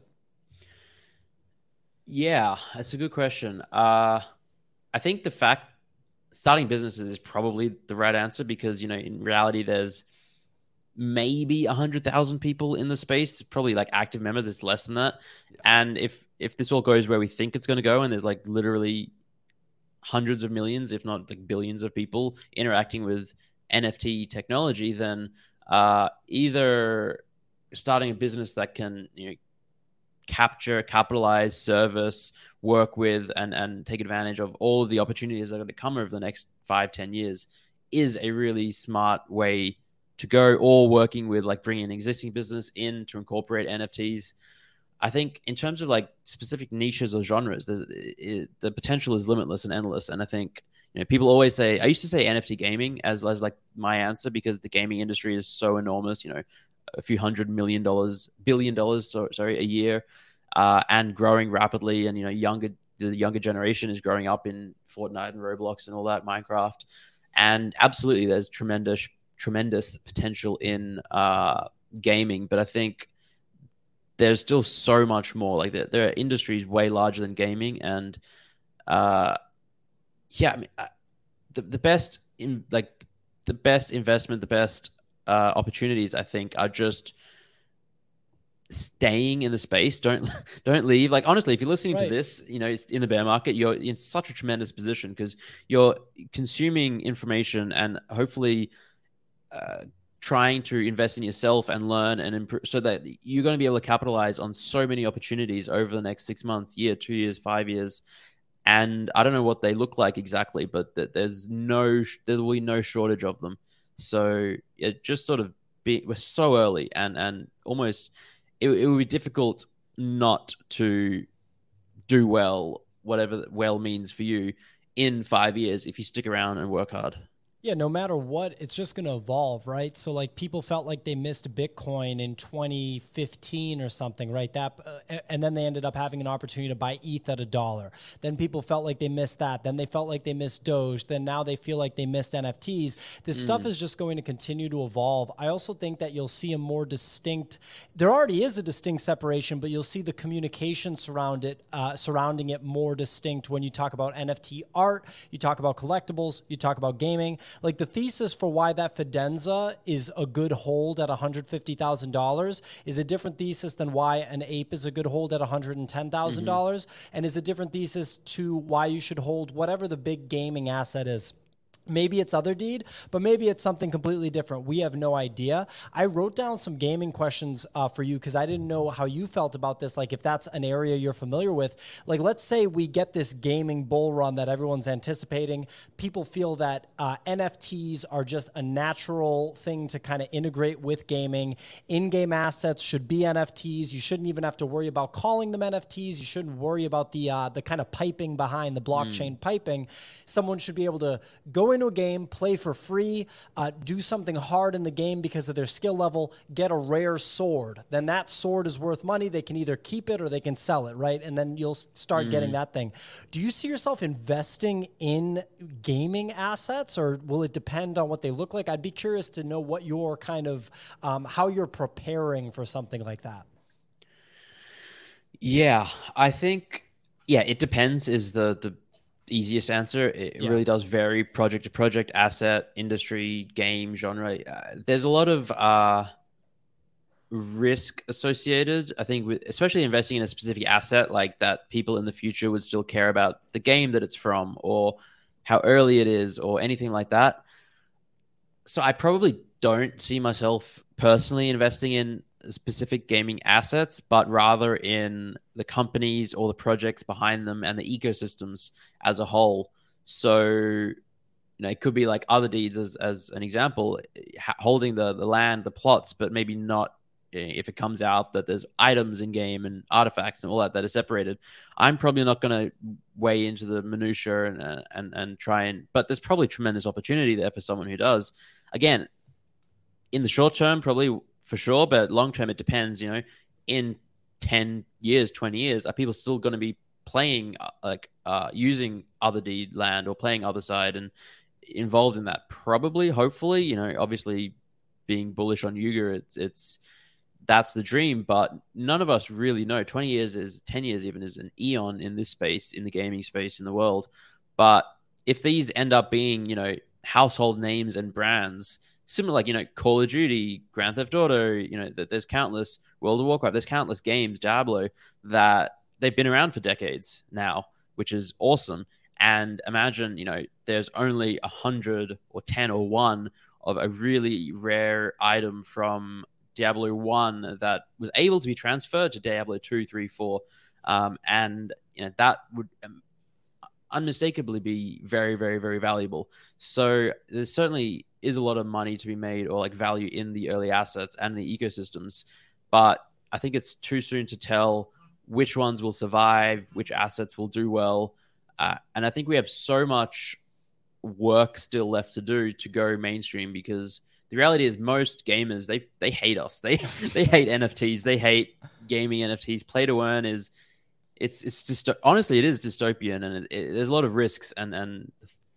Yeah, that's a good question. Uh, I think the fact starting businesses is probably the right answer because, you know, in reality, there's maybe one hundred thousand people in the space, probably like active members. It's less than that. Yeah. And if if this all goes where we think it's going to go, and there's like literally hundreds of millions, if not like billions of people interacting with N F T technology, then uh, either starting a business that can, you know, capture, capitalize, service, work with, and, and take advantage of all of the opportunities that are going to come over the next five, ten years is a really smart way to go, or working with like bringing an existing business in to incorporate N F Ts. I think in terms of like specific niches or genres, there's it, the potential is limitless and endless. And I think, you know, people always say, I used to say N F T gaming as, as like my answer because the gaming industry is so enormous, you know, a few hundred million dollars, billion dollars, so, sorry, a year, uh, and growing rapidly. And, you know, younger, the younger generation is growing up in Fortnite and Roblox and all that, Minecraft. And absolutely there's tremendous tremendous potential in uh, gaming, but I think there's still so much more. Like there, there are industries way larger than gaming, and uh, yeah, I mean, uh, the the best in like the best investment, the best uh, opportunities, I think, are just staying in the space. Don't don't leave. Like honestly, if you're listening right. to this, you know, it's in the bear market, you're in such a tremendous position because you're consuming information and hopefully Uh, trying to invest in yourself and learn and improve so that you're going to be able to capitalize on so many opportunities over the next six months, year, two years, five years. And I don't know what they look like exactly, but th- there's no, there will be no shortage of them. So it just sort of be, we're so early and, and almost it, it would be difficult not to do well, whatever well means for you in five years if you stick around and work hard. Yeah, no matter what, it's just going to evolve, right? So like people felt like they missed Bitcoin in twenty fifteen or something, right? That, uh, and then they ended up having an opportunity to buy E T H at a dollar. Then people felt like they missed that. Then they felt like they missed Doge. Then now they feel like they missed N F Ts. This mm. stuff is just going to continue to evolve. I also think that you'll see a more distinct, there already is a distinct separation, but you'll see the communication surround it, uh, surrounding it more distinct when you talk about N F T art, you talk about collectibles, you talk about gaming. Like the thesis for why that Fidenza is a good hold at one hundred fifty thousand dollars is a different thesis than why an ape is a good hold at one hundred ten thousand dollars mm-hmm. and is a different thesis to why you should hold whatever the big gaming asset is. Maybe it's Otherdeed, but maybe it's something completely different. We have no idea. I wrote down some gaming questions uh, for you because I didn't know how you felt about this, like if that's an area you're familiar with. Like let's say we get this gaming bull run that everyone's anticipating. People feel that uh, N F Ts are just a natural thing to kind of integrate with gaming. In-game assets should be N F Ts. You shouldn't even have to worry about calling them N F Ts. You shouldn't worry about the, uh, the kind of piping behind the blockchain mm. piping. Someone should be able to go into a game, play for free, uh, do something hard in the game because of their skill level, get a rare sword. Then that sword is worth money. They can either keep it or they can sell it, right? And then you'll start mm. getting that thing. Do you see yourself investing in gaming assets, or will it depend on what they look like? I'd be curious to know what your kind of, um, how you're preparing for something like that. Yeah, I think, yeah, it depends is the, the, easiest answer. It yeah. really does vary project to project, asset, industry, game, genre. Uh, there's a lot of uh, risk associated, I think, with especially investing in a specific asset like that. People in the future would still care about the game that it's from or how early it is or anything like that. So I probably don't see myself personally investing in specific gaming assets, but rather in the companies or the projects behind them and the ecosystems as a whole. So, you know, it could be like Otherdeeds as, as an example, holding the, the land, the plots, but maybe not if it comes out that there's items in game and artifacts and all that that are separated. I'm probably not going to weigh into the minutia and, uh, and, and try and, but there's probably tremendous opportunity there for someone who does. Again, in the short term, probably for sure, but long term, it depends. You know, in ten years, twenty years, are people still going to be playing, uh, like, uh, using Otherdeed land or playing Otherside and involved in that? Probably, hopefully, you know, obviously being bullish on Yuga, it's, it's, that's the dream, but none of us really know. twenty years is, ten years even is an eon in this space, in the gaming space, in the world. But if these end up being, you know, household names and brands, similar, like, you know, Call of Duty, Grand Theft Auto, you know, there's countless, World of Warcraft, there's countless games, Diablo, that they've been around for decades now, which is awesome. And imagine, you know, there's only a hundred or ten or one of a really rare item from Diablo one that was able to be transferred to Diablo two, three, four. Um, and, you know, that would um, unmistakably be very, very, very valuable. So there's certainly is a lot of money to be made or like value in the early assets and the ecosystems. But I think it's too soon to tell which ones will survive, which assets will do well. Uh, and I think we have so much work still left to do to go mainstream, because the reality is most gamers, they they hate us. They they hate N F Ts. They hate gaming N F Ts. Play to earn is, it's it's just, honestly, it is dystopian, and it, it, there's a lot of risks and and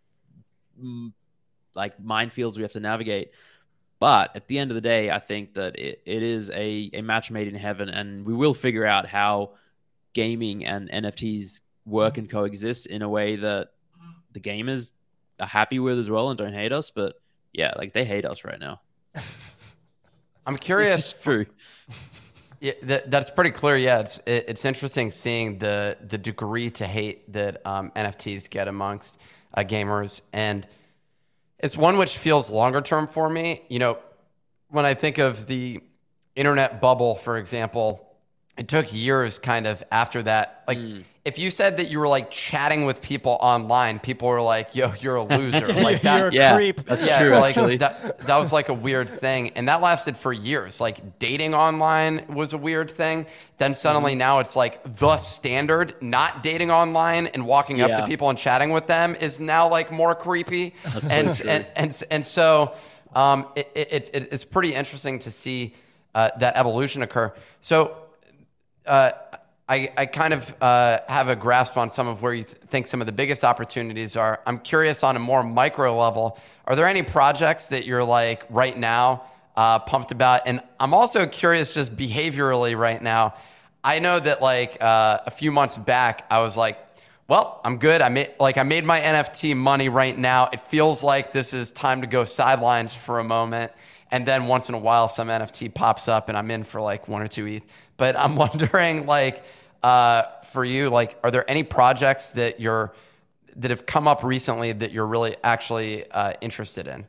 mm, like minefields we have to navigate. But at the end of the day, I think that it, it is a, a match made in heaven, and we will figure out how gaming and N F Ts work and coexist in a way that the gamers are happy with as well and don't hate us. But yeah, like they hate us right now. I'm curious. It's true. Yeah, that, that's pretty clear. Yeah, it's it, it's interesting seeing the the degree to hate that um, N F Ts get amongst uh, gamers, and it's one which feels longer term for me. You know, when I think of the internet bubble, for example, it took years kind of after that. Like mm. if you said that you were like chatting with people online, people were like, yo, you're a loser. Like that, you're a yeah, creep. That's yeah, true, like actually. that, that was like a weird thing. And that lasted for years. Like dating online was a weird thing. Then suddenly mm. now it's like the standard. Not dating online and walking up yeah. to people and chatting with them is now like more creepy. That's and, so true. and, and, and so um, it, it, it, it's pretty interesting to see uh, that evolution occur. So Uh, I, I kind of uh, have a grasp on some of where you think some of the biggest opportunities are. I'm curious on a more micro level. Are there any projects that you're like right now uh, pumped about? And I'm also curious just behaviorally right now. I know that like uh, a few months back, I was like, well, I'm good. I made like I made my N F T money right now. It feels like this is time to go sidelines for a moment. And then once in a while, some N F T pops up and I'm in for like one or two E T H. But I'm wondering, like, uh, for you, like, are there any projects that you're that have come up recently that you're really actually uh, interested in?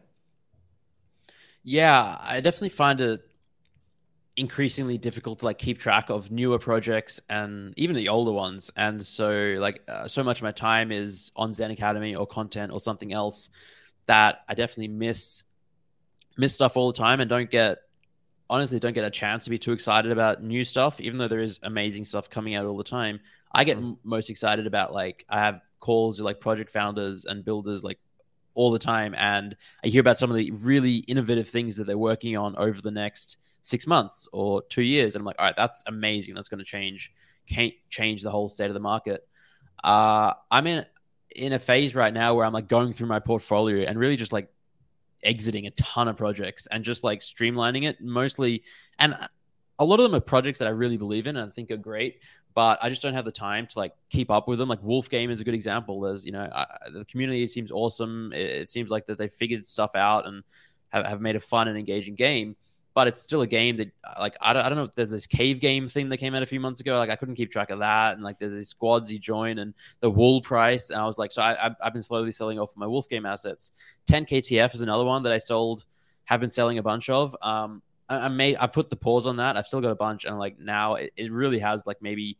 Yeah, I definitely find it increasingly difficult to like keep track of newer projects and even the older ones. And so, like, uh, so much of my time is on Zen Academy or content or something else that I definitely miss miss stuff all the time and don't get. honestly don't get a chance to be too excited about new stuff, even though there is amazing stuff coming out all the time. I get mm. most excited about, like, I have calls with like project founders and builders like all the time. And I hear about some of the really innovative things that they're working on over the next six months or two years. And I'm like, all right, that's amazing. That's going to change, can't change the whole state of the market. Uh, I'm in, in a phase right now where I'm like going through my portfolio and really just like exiting a ton of projects and just like streamlining it mostly. And a lot of them are projects that I really believe in and I think are great, but I just don't have the time to like keep up with them. Like Wolf Game is a good example. There's, you know, I, the community seems awesome. It, it seems like that they figured stuff out and have, have made a fun and engaging game, but it's still a game that like, I don't, I don't know if there's this cave game thing that came out a few months ago. Like I couldn't keep track of that. And like, there's these squads you join and the wool price. And I was like, so I, I've been slowly selling off my Wolf Game assets. ten K T F is another one that I sold, have been selling a bunch of. Um, I, I may, I put the pause on that. I've still got a bunch. And like now it, it really has like maybe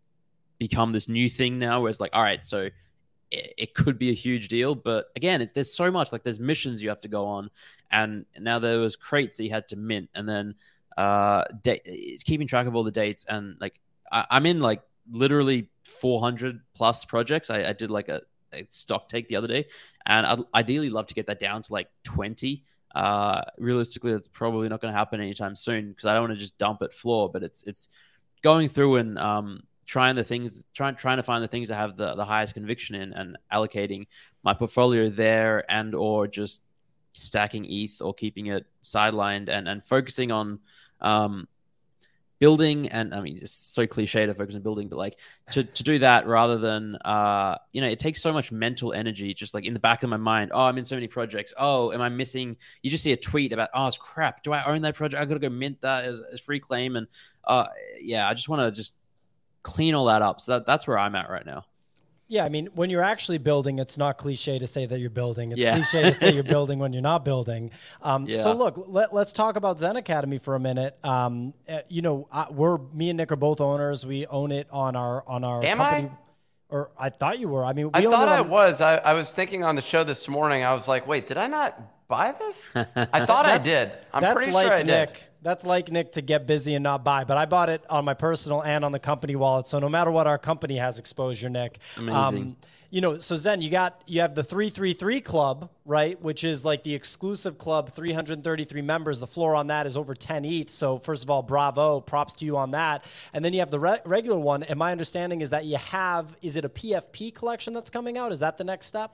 become this new thing now where it's like, all right, so it, it could be a huge deal. But again, it, there's so much, like there's missions you have to go on. And now there was crates that you had to mint, and then uh, da- keeping track of all the dates. And like, I- I'm in like literally four hundred plus projects. I, I did like a, a stock take the other day, and I'd ideally love to get that down to like twenty. Uh, realistically, that's probably not going to happen anytime soon because I don't want to just dump at floor. But it's it's going through and um, trying the things, trying trying to find the things I have the the highest conviction in, and allocating my portfolio there, and or just stacking E T H or keeping it sidelined and, and focusing on um, building. And I mean, it's so cliche to focus on building, but like to, to do that rather than, uh, you know, it takes so much mental energy, just like in the back of my mind. Oh, I'm in so many projects. Oh, am I missing? You just see a tweet about, oh, it's crap. Do I own that project? I got to go mint that as, as free claim. And uh, yeah, I just want to just clean all that up. So that, that's where I'm at right now. Yeah, I mean, when you're actually building, it's not cliche to say that you're building. It's yeah. cliche to say you're building when you're not building. Um, yeah. So look, let, let's talk about Zen Academy for a minute. Um, uh, you know, I, we're me and Nick are both owners. We own it on our on our Am company. I? Or I thought you were. I mean, we I own thought it on, I was. I, I was thinking on the show this morning. I was like, wait, did I not buy this? I thought I did. I'm that's pretty like sure I Nick. did. That's like Nick to get busy and not buy. But I bought it on my personal and on the company wallet. So no matter what, our company has exposure, Nick. Amazing. Um, you know, so Zen, you got you have the three three three club, right? Which is like the exclusive club, three hundred thirty-three members. The floor on that is over ten E T H. So first of all, bravo, props to you on that. And then you have the re- regular one. And my understanding is that you have, is it a P F P collection that's coming out? Is that the next step?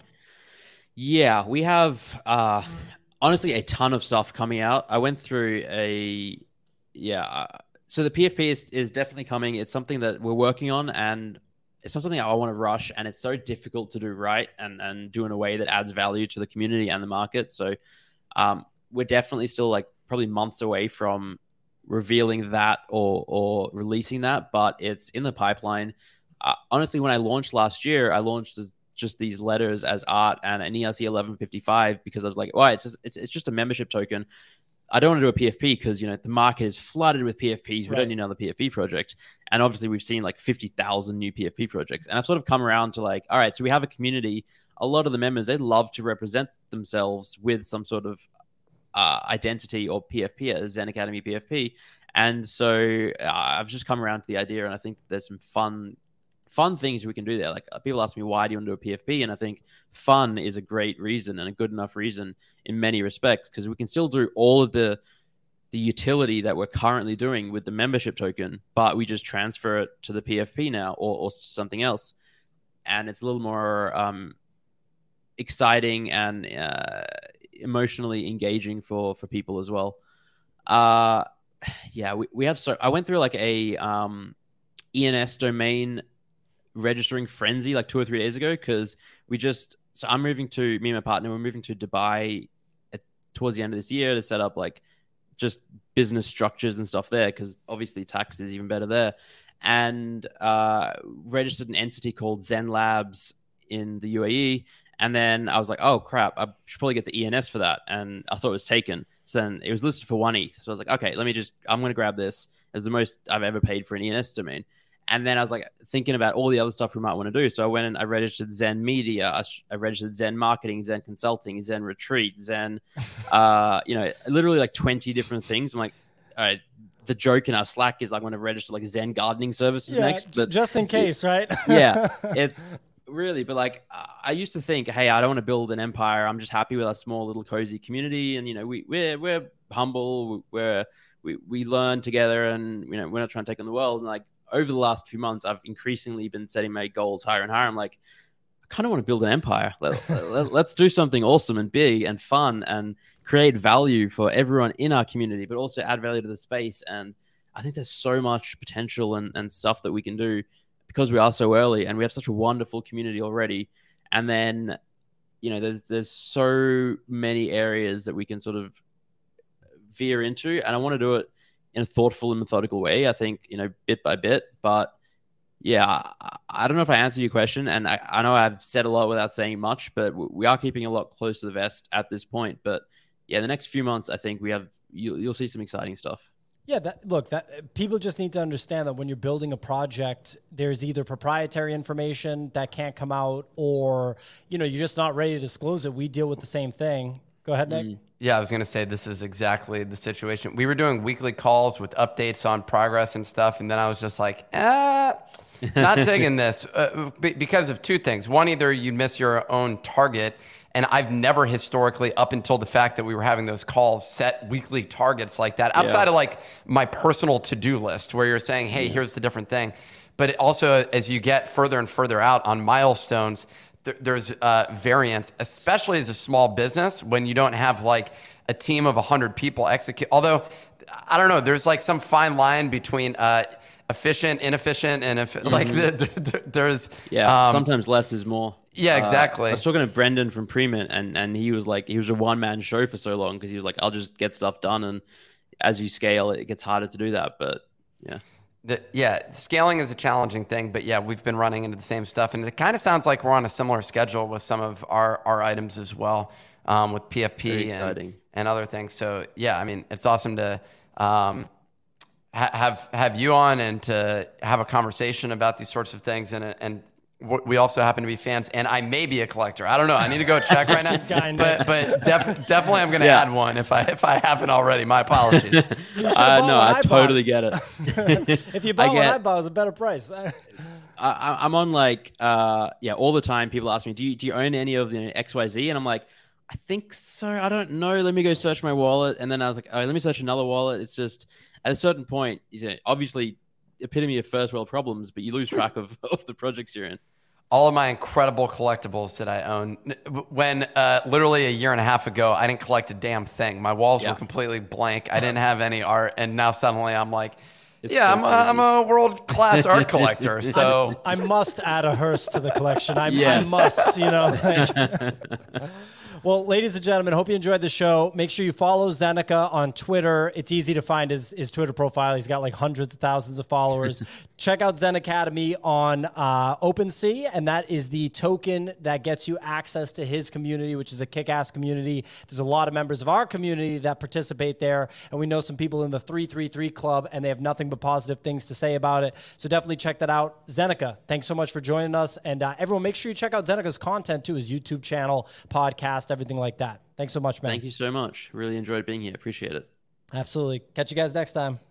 Yeah, we have uh, honestly a ton of stuff coming out. I went through a, yeah. Uh, so the P F P is, is definitely coming. It's something that we're working on, and it's not something I want to rush, and it's so difficult to do right and, and do in a way that adds value to the community and the market. So um, we're definitely still like probably months away from revealing that or or releasing that, but it's in the pipeline. Uh, honestly, when I launched last year, I launched as just these letters as art and an E R C eleven fifty-five because I was like, well, it's just, it's, it's just a membership token. I don't want to do a P F P because, you know, the market is flooded with P F Ps. We Right. don't need another P F P project. And obviously we've seen like fifty thousand new P F P projects. And I've sort of come around to like, all right, so we have a community. A lot of the members, they love to represent themselves with some sort of uh, identity or P F P as Zen Academy P F P. And so uh, I've just come around to the idea, and I think there's some fun fun things we can do there. Like people ask me, why do you want to do a P F P? And I think fun is a great reason and a good enough reason in many respects, because we can still do all of the the utility that we're currently doing with the membership token, but we just transfer it to the P F P now or, or something else. And it's a little more um, exciting and uh, emotionally engaging for, for people as well. Uh, yeah, we, we have, so I went through like a um, E N S domain registering frenzy like two or three days ago, because we just, so I'm moving to, me and my partner, we're moving to Dubai at, towards the end of this year to set up like just business structures and stuff there, because obviously tax is even better there. And uh, registered an entity called Zen Labs in the U A E. And then I was like, oh crap, I should probably get the E N S for that. And I saw it was taken. So then it was listed for one E T H. So I was like, okay, let me just, I'm going to grab this. It was the most I've ever paid for an E N S domain. And then I was like thinking about all the other stuff we might want to do. So I went and I registered Zen Media. I, I registered Zen Marketing, Zen Consulting, Zen Retreat, Zen, uh, you know, literally like twenty different things. I'm like, all right, the joke in our Slack is like, I'm going to register like Zen Gardening Services yeah, next. But just in case, right? yeah, it's really, but like I used to think, hey, I don't want to build an empire. I'm just happy with our small little cozy community. And, you know, we, we're, we're humble. We're, we, we learn together, and, you know, we're not trying to take on the world. And like, over the last few months, I've increasingly been setting my goals higher and higher. I'm like, I kind of want to build an empire. Let, let, let's do something awesome and big and fun and create value for everyone in our community, but also add value to the space. And I think there's so much potential and, and stuff that we can do because we are so early and we have such a wonderful community already. And then, you know, there's, there's so many areas that we can sort of veer into. And I want to do it in a thoughtful and methodical way, I think, you know, bit by bit. But yeah, I, I don't know if I answered your question. And I, I know I've said a lot without saying much, but we are keeping a lot close to the vest at this point. But yeah, the next few months, I think we have, you, you'll see some exciting stuff. Yeah, that look, that people just need to understand that when you're building a project, there's either proprietary information that can't come out, or, you know, you're just not ready to disclose it. We deal with the same thing. Go ahead, Nick. Mm. Yeah, I was going to say this is exactly the situation. We were doing weekly calls with updates on progress and stuff, and then I was just like, eh, not digging this uh, because of two things. One, either you miss your own target, and I've never historically, up until the fact that we were having those calls, set weekly targets like that, outside yeah. of like my personal to-do list where you're saying, hey, here's the different thing. But it also, as you get further and further out on milestones, there's uh, variance, especially as a small business when you don't have like a team of one hundred people execute. Although, I don't know, there's like some fine line between uh, efficient, inefficient, and if, mm-hmm. like the, the, the, there's... Yeah, um, sometimes less is more. Yeah, exactly. Uh, I was talking to Brendan from Premint, and, and he was like, he was a one-man show for so long because he was like, I'll just get stuff done. And as you scale, it gets harder to do that. But yeah. The, yeah, scaling is a challenging thing, but yeah, we've been running into the same stuff, and it kind of sounds like we're on a similar schedule with some of our, our items as well, um, with P F P and, and other things. So yeah, I mean, it's awesome to um, ha- have have you on and to have a conversation about these sorts of things, and and we also happen to be fans, and I may be a collector. I don't know. I need to go check right now. but but def- definitely I'm going to yeah. add one if I if I haven't already. My apologies. uh, no, I, I totally get it. If you bought what I bought, it was a better price. I, I'm on like, uh, yeah, all the time people ask me, do you, do you own any of the X Y Z? And I'm like, I think so. I don't know. Let me go search my wallet. And then I was like, oh, let me search another wallet. It's just at a certain point, you know, obviously, epitome of first world problems, but you lose track of, of the projects you're in. All of my incredible collectibles that I own. When uh, literally a year and a half ago, I didn't collect a damn thing. My walls yeah. were completely blank. I didn't have any art, and now suddenly I'm like, it's yeah, so I'm, a, I'm a world class art collector. So I must add a hearse to the collection. I, yeah. I must, you know. Like, Well, ladies and gentlemen, hope you enjoyed the show. Make sure you follow Zeneca on Twitter. It's easy to find his, his Twitter profile. He's got like hundreds of thousands of followers. Check out Zen Academy on uh, OpenSea, and that is the token that gets you access to his community, which is a kick-ass community. There's a lot of members of our community that participate there, and we know some people in the three three three Club, and they have nothing but positive things to say about it. So definitely check that out. Zeneca, thanks so much for joining us. And uh, everyone, make sure you check out Zeneca's content too, his YouTube channel, podcast, everything like that. Thanks so much, man. Thank you so much. Really enjoyed being here. Appreciate it. Absolutely. Catch you guys next time.